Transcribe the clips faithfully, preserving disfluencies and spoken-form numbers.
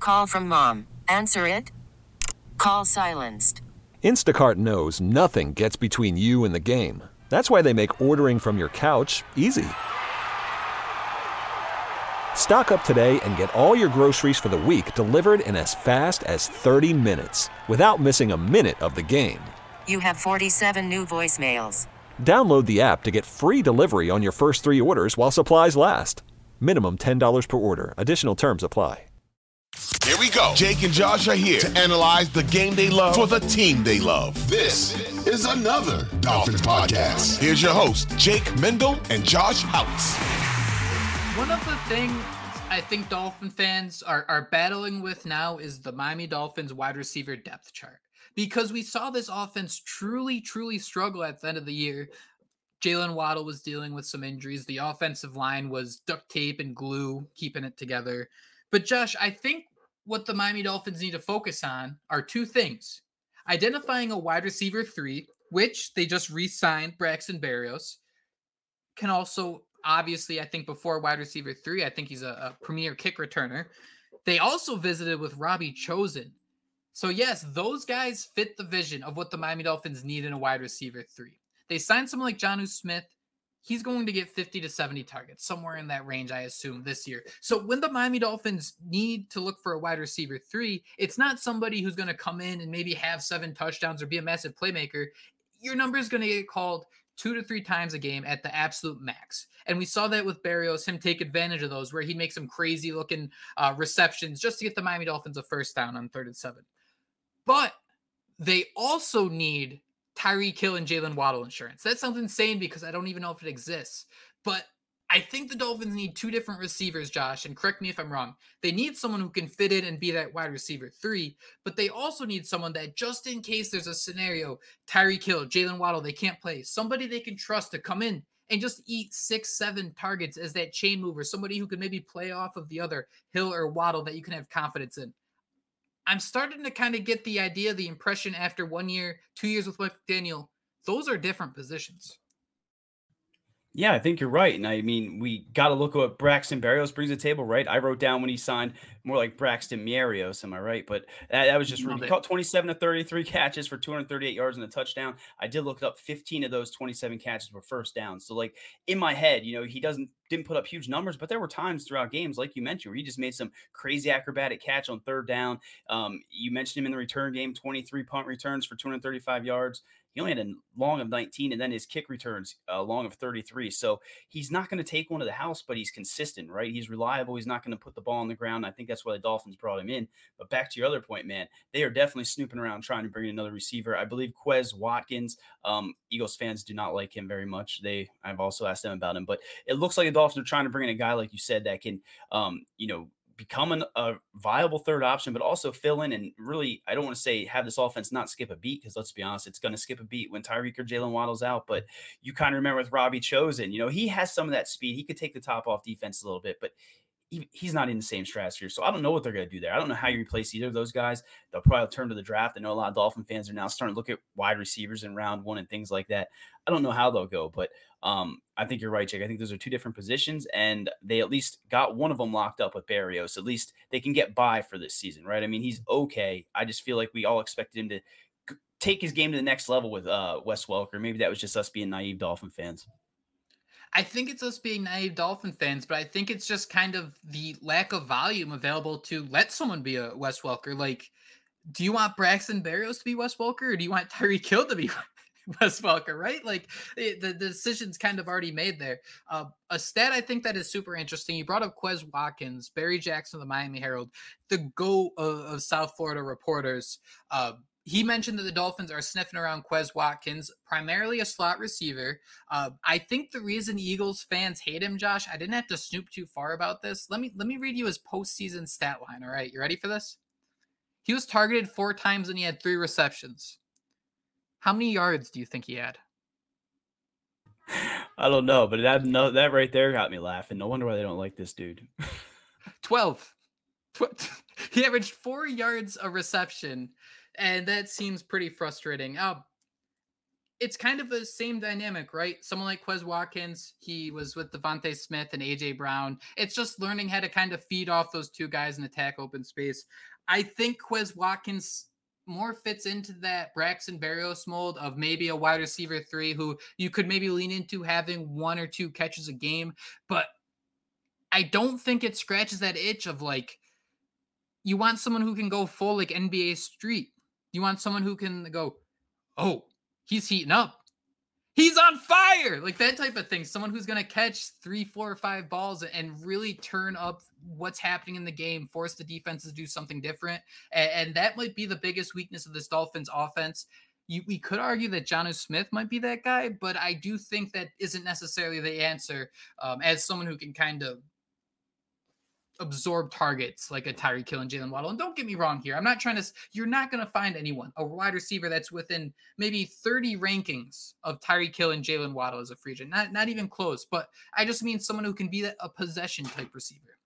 Call from mom. Answer it. Call silenced. Instacart knows nothing gets between you and the game. That's why they make ordering from your couch easy. Stock up today and get all your groceries for the week delivered in as fast as thirty minutes without missing a minute of the game. You have forty-seven new voicemails. Download the app to get free delivery on your first three orders while supplies last. Minimum ten dollars per order. Additional terms apply. Here we go. Jake and Josh are here to analyze the game they love for the team they love. This is another Dolphins podcast. Here's your host, Jake Mendel and Josh Houtz. One of the things I think Dolphin fans are, are battling with now is the Miami Dolphins wide receiver depth chart. Because we saw this offense truly, truly struggle at the end of the year. Jalen Waddle was dealing with some injuries. The offensive line was duct tape and glue, keeping it together. But Josh, I think what the Miami Dolphins need to focus on are two things. Identifying a wide receiver three, which they just re-signed Braxton Berrios. Can also, obviously, I think before wide receiver three, I think he's a, a premier kick returner. They also visited with Robbie Chosen. So yes, those guys fit the vision of what the Miami Dolphins need in a wide receiver three. They signed someone like Jonnu Smith. He's going to get fifty to seventy targets, somewhere in that range, I assume, this year. So when the Miami Dolphins need to look for a wide receiver three, it's not somebody who's going to come in and maybe have seven touchdowns or be a massive playmaker. Your number is going to get called two to three times a game at the absolute max. And we saw that with Berrios, him take advantage of those, where he makes some crazy looking uh, receptions just to get the Miami Dolphins a first down on third and seven. But they also need Tyreek Hill and Jalen Waddle insurance. That sounds insane because I don't even know if it exists. But I think the Dolphins need two different receivers, Josh, and correct me if I'm wrong. They need someone who can fit in and be that wide receiver three, but they also need someone that just in case there's a scenario, Tyreek Hill, Jalen Waddle, they can't play, somebody they can trust to come in and just eat six, seven targets as that chain mover, somebody who can maybe play off of the other, Hill or Waddle, that you can have confidence in. I'm starting to kind of get the idea, the impression after one year, two years with Mike McDaniel, those are different positions. Yeah, I think you're right. And I mean, we got to look at what Braxton Berrios brings to the table, right? I wrote down when he signed more like Braxton Mierios, am I right? But that, that was just really, he caught twenty-seven to thirty-three catches for two hundred thirty-eight yards and a touchdown. I did look it up. fifteen of those twenty-seven catches were first down. So like in my head, you know, he doesn't, didn't put up huge numbers, but there were times throughout games, like you mentioned, where he just made some crazy acrobatic catch on third down. Um, you mentioned him in the return game, twenty-three punt returns for two hundred thirty-five yards. He only had a long of nineteen, and then his kick returns a uh, long of thirty-three. So he's not going to take one to the house, but he's consistent, right? He's reliable. He's not going to put the ball on the ground. I think that's why the Dolphins brought him in. But back to your other point, man, they are definitely snooping around trying to bring in another receiver. I believe Quez Watkins, um, Eagles fans do not like him very much. They, I've also asked them about him, but it looks like the Dolphins are trying to bring in a guy, like you said, that can, um, you know, become an, a viable third option, but also fill in and really, I don't want to say have this offense not skip a beat, because let's be honest, it's going to skip a beat when Tyreek or Jalen Waddle's out. But you kind of remember with Robbie Chosen, you know, he has some of that speed. He could take the top off defense a little bit, but he, he's not in the same stratosphere. So I don't know what they're going to do there. I don't know how you replace either of those guys. They'll probably turn to the draft. I know a lot of Dolphin fans are now starting to look at wide receivers in round one and things like that. I don't know how they'll go, but um, I think you're right, Jake. I think those are two different positions, and they at least got one of them locked up with Berrios. At least they can get by for this season, right? I mean, he's okay. I just feel like we all expected him to take his game to the next level with uh, Wes Welker. Maybe that was just us being naive Dolphin fans. I think it's us being naive Dolphin fans, but I think it's just kind of the lack of volume available to let someone be a Wes Welker. Like, do you want Braxton Berrios to be Wes Welker, or do you want Tyreek Hill to be Wes Welker, right? Like the, the decision's kind of already made there. Uh, a stat I think that is super interesting. You brought up Quez Watkins, Barry Jackson of the Miami Herald, the GOAT of, of South Florida reporters. Uh, He mentioned that the Dolphins are sniffing around Quez Watkins, primarily a slot receiver. Uh, I think the reason Eagles fans hate him, Josh, I didn't have to snoop too far about this. Let me let me read you his postseason stat line. All right, you ready for this? He was targeted four times and he had three receptions. How many yards do you think he had? I don't know, but that no, that right there got me laughing. No wonder why they don't like this dude. twelve. He averaged four yards a reception. And that seems pretty frustrating. Uh, it's kind of the same dynamic, right? Someone like Quez Watkins, he was with Devontae Smith and A J Brown. It's just learning how to kind of feed off those two guys and attack open space. I think Quez Watkins more fits into that Braxton Berrios mold of maybe a wide receiver three who you could maybe lean into having one or two catches a game. But I don't think it scratches that itch of like, you want someone who can go full like N B A Street. You want someone who can go, oh, he's heating up. He's on fire. Like that type of thing. Someone who's going to catch three, four, or five balls and really turn up what's happening in the game, force the defenses to do something different. And, and that might be the biggest weakness of this Dolphins offense. You, we could argue that Jonnu Smith might be that guy, but I do think that isn't necessarily the answer um, as someone who can kind of absorb targets like a Tyreek Hill and Jalen Waddle. And don't get me wrong here. I'm not trying to, you're not going to find anyone, a wide receiver that's within maybe thirty rankings of Tyreek Hill and Jalen Waddle as a free agent. Not, not even close, but I just mean someone who can be a possession type receiver.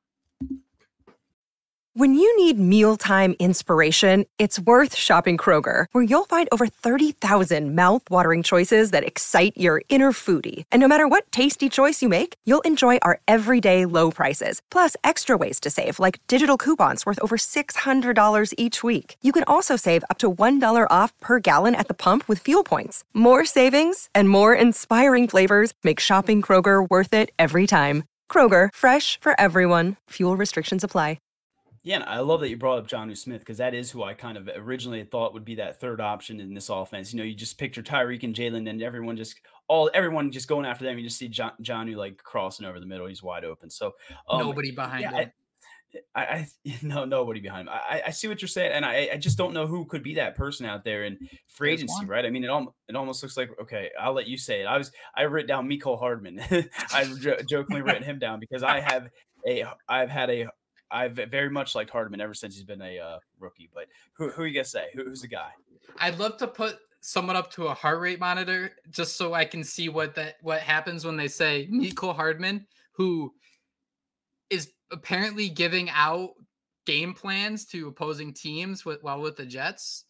When you need mealtime inspiration, it's worth shopping Kroger, where you'll find over thirty thousand mouth-watering choices that excite your inner foodie. And no matter what tasty choice you make, you'll enjoy our everyday low prices, plus extra ways to save, like digital coupons worth over six hundred dollars each week. You can also save up to one dollar off per gallon at the pump with fuel points. More savings and more inspiring flavors make shopping Kroger worth it every time. Kroger, fresh for everyone. Fuel restrictions apply. Yeah, and I love that you brought up Jonnu Smith because that is who I kind of originally thought would be that third option in this offense. You know, you just picture Tyreek and Jalen and everyone just all everyone just going after them. You just see John, Jonnu like crossing over the middle. He's wide open. So um, nobody behind yeah, him. I, I, I no nobody behind him. I, I see what you're saying, and I, I just don't know who could be that person out there in free There's agency, one. right? I mean, it almost it almost looks like okay. I'll let you say it. I was I wrote down Mecole Hardman. I've j- jokingly written him down because I have a I've had a I've very much liked Hardman ever since he's been a uh, rookie. But who, who are you going to say? Who, who's the guy? I'd love to put someone up to a heart rate monitor just so I can see what that what happens when they say Mecole Hardman, who is apparently giving out game plans to opposing teams with, while with the Jets,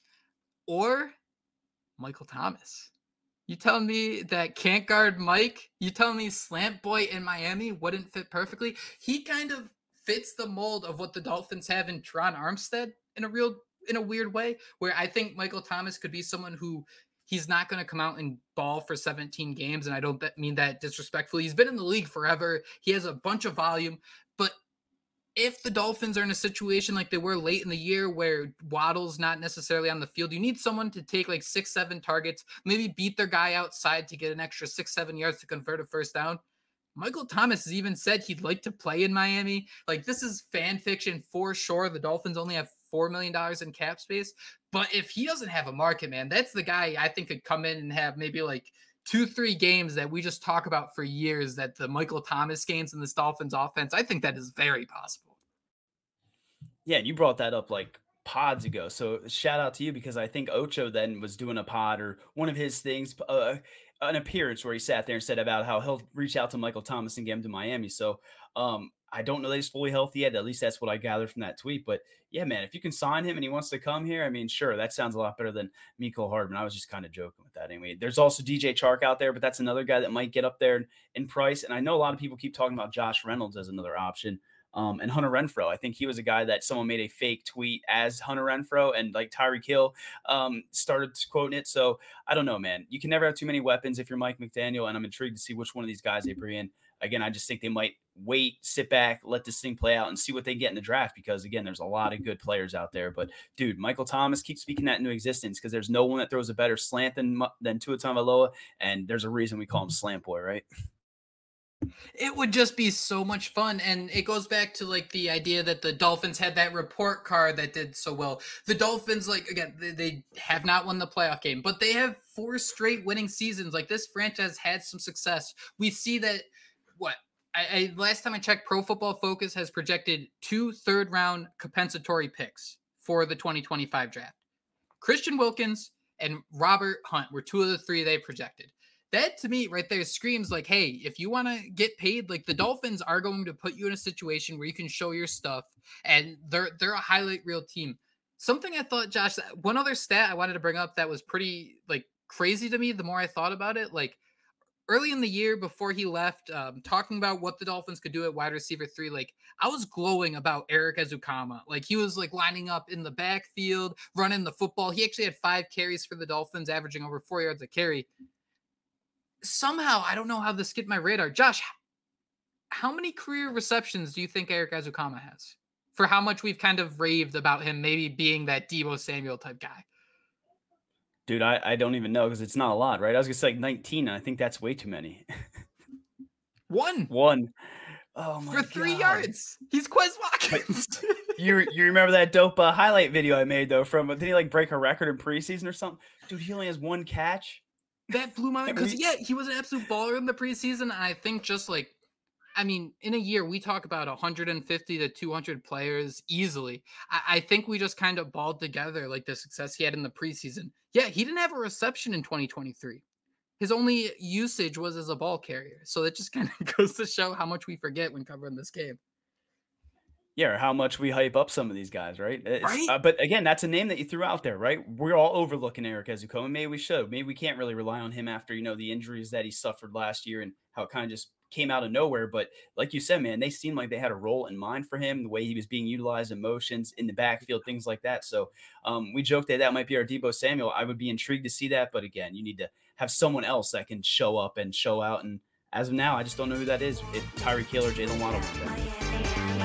or Michael Thomas. You telling me that can't guard Mike? You telling me Slant Boy in Miami wouldn't fit perfectly? He kind of fits the mold of what the Dolphins have in Teron Armstead in a real, in a weird way, where I think Michael Thomas could be someone who he's not going to come out and ball for seventeen games. And I don't mean that disrespectfully. He's been in the league forever. He has a bunch of volume, but if the Dolphins are in a situation like they were late in the year where Waddle's not necessarily on the field, you need someone to take like six, seven targets, maybe beat their guy outside to get an extra six, seven yards to convert a first down. Michael Thomas has even said he'd like to play in Miami. Like, this is fan fiction for sure. The Dolphins only have four million dollars in cap space. But if he doesn't have a market, man, that's the guy I think could come in and have maybe like two, three games that we just talk about for years, that the Michael Thomas games in this Dolphins offense. I think that is very possible. Yeah, and you brought that up like pods ago. So shout out to you, because I think Ocho then was doing a pod or one of his things, uh, an appearance where he sat there and said about how he'll reach out to Michael Thomas and get him to Miami. So um, I don't know that he's fully healthy yet. At least that's what I gathered from that tweet. But yeah, man, if you can sign him and he wants to come here, I mean, sure, that sounds a lot better than Mecole Hardman. I was just kind of joking with that anyway. There's also D J Chark out there, but that's another guy that might get up there in, in price. And I know a lot of people keep talking about Josh Reynolds as another option. Um, and Hunter Renfrow, I think he was a guy that someone made a fake tweet as Hunter Renfrow, and like Tyreek Hill um, started quoting it. So I don't know, man. You can never have too many weapons if you're Mike McDaniel, and I'm intrigued to see which one of these guys they bring in. Again, I just think they might wait, sit back, let this thing play out, and see what they get in the draft, because, again, there's a lot of good players out there. But, dude, Michael Thomas, keep speaking that into existence, because there's no one that throws a better slant than, than Tua Tagovailoa, and there's a reason we call him Slant Boy, right? It would just be so much fun. And it goes back to like the idea that the Dolphins had that report card that did so well. The Dolphins, like, again, they, they have not won the playoff game, but they have four straight winning seasons. Like, this franchise had some success. We see that what I, I last time I checked, Pro Football Focus has projected two third round compensatory picks for the twenty twenty-five draft. Christian Wilkins and Robert Hunt were two of the three they projected. That to me right there screams like, hey, if you want to get paid, like, the Dolphins are going to put you in a situation where you can show your stuff, and they're they're a highlight reel team. Something I thought, Josh, one other stat I wanted to bring up that was pretty like crazy to me the more I thought about it. Like early in the year before he left, um, talking about what the Dolphins could do at wide receiver three, like I was glowing about Eric Ezukanma. Like he was like lining up in the backfield, running the football. He actually had five carries for the Dolphins, averaging over four yards a carry. Somehow, I don't know how this skipped my radar. Josh, how many career receptions do you think Eric Ezukanma has? For how much we've kind of raved about him maybe being that Deebo Samuel type guy. Dude, I, I don't even know because it's not a lot, right? I was going to say like nineteen, and I think that's way too many. One. One. Oh, my For three God. yards. He's Quez Watkins. you you remember that dope uh, highlight video I made, though, from, did he like break a record in preseason or something? Dude, he only has one catch. That blew my mind because, yeah, he was an absolute baller in the preseason. I think just like, I mean, in a year, we talk about one hundred fifty to two hundred players easily. I, I think we just kind of balled together like the success he had in the preseason. Yeah, he didn't have a reception in twenty twenty-three. His only usage was as a ball carrier. So that just kind of goes to show how much we forget when covering this game. Yeah, or how much we hype up some of these guys, right? Right? Uh, but again, that's a name that you threw out there, right? We're all overlooking Eric Ezukanma. Maybe we should. Maybe we can't really rely on him after, you know, the injuries that he suffered last year and how it kind of just came out of nowhere. But like you said, man, they seemed like they had a role in mind for him, the way he was being utilized in motions in the backfield, things like that. So um, we joked that that might be our Deebo Samuel. I would be intrigued to see that. But again, you need to have someone else that can show up and show out. And as of now, I just don't know who that is. If Tyreek Hill or Jalen Waddle.